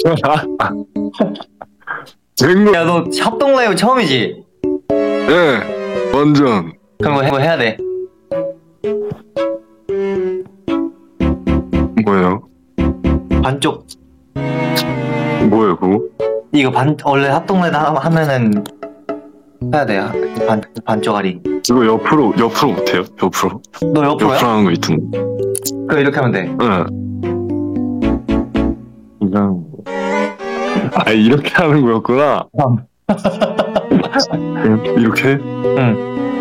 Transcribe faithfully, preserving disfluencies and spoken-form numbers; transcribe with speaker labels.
Speaker 1: 쟁거.
Speaker 2: 야, 너 합동 라이브 처음이지?
Speaker 1: 예, 완전.
Speaker 2: 그럼 이거 해- 해야 돼.
Speaker 1: 뭐예요?
Speaker 2: 반쪽.
Speaker 1: 뭐예요, 그거?
Speaker 2: 이거 반, 원래 합동 라이브 하- 하면은 해야 돼. 반, 반쪽아리.
Speaker 1: 이거 옆으로, 옆으로 못해요? 옆으로?
Speaker 2: 너 옆으로야?
Speaker 1: 옆으로 하는 거 있던데.
Speaker 2: 그럼 이렇게 하면 돼.
Speaker 1: 예. 그냥. 아, 이렇게 하는 거였구나.
Speaker 2: 어.
Speaker 1: 이렇게?
Speaker 2: 응.